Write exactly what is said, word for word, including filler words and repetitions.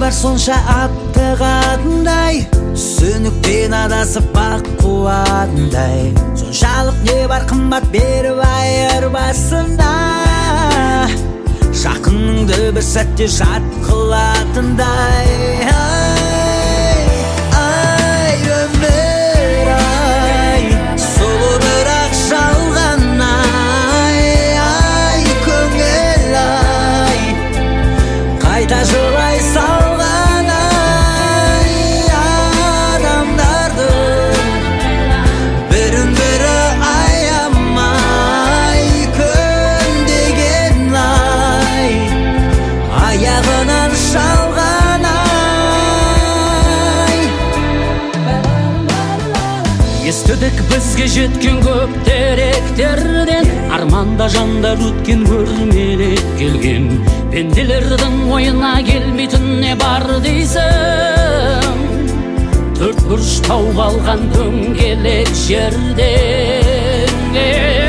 бар сонша аттығатындай, сөніктен адасып бақ қуатындай, соншалық не бар қымбат беріп айырбасында, жақыныңды бір сәтте жат қылатындай. Ай, ай, өмір ай, сұлу бірақ жалған ай, ай, көңіл ай, қайта жылай салған ай, адамдардың бірін бірі аямай көнбеген ай, аяғынан шалған ай. Естідік бізге жеткен көп деректерден, арманда жандар өткен көрмелеп келген, пенделердің ойына келмейтін не бар дейсің, төрт бұрыш тауып алған дөңгелек жерден.